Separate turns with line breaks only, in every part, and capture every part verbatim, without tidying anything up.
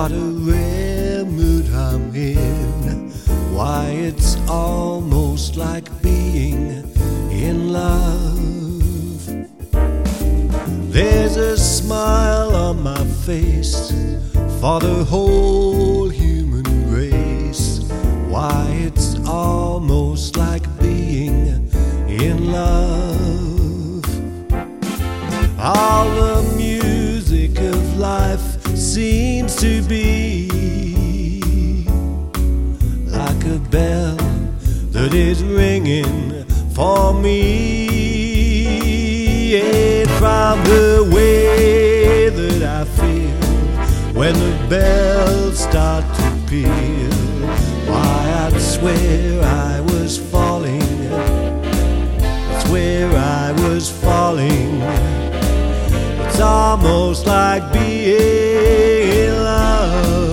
What a rare mood I'm in. Why, it's almost like being in love. There's a smile on my face for the whole human race. Why, it's almost like being in love. All the music of life seems to be like a bell that is ringing for me. And from the way that I feel when the bells start to peal, why, I'd swear I was falling, I swear I was falling. It's almost like being in love.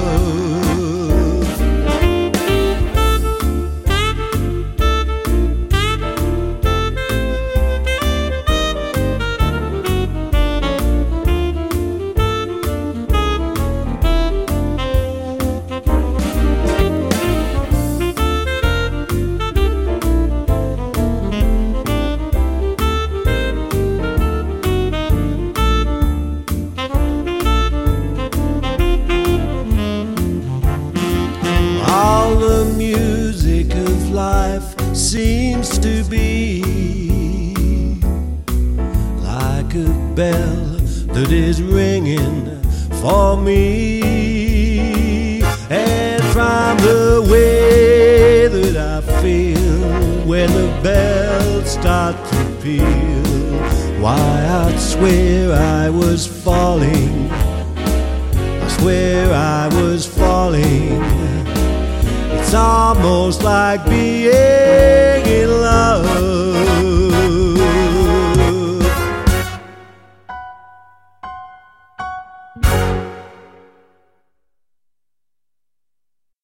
Life seems to be like a bell that is ringing for me. And from the way that I feel when the bells start to peal, why, I'd swear I was falling, I swear I was falling. It's almost like being in love.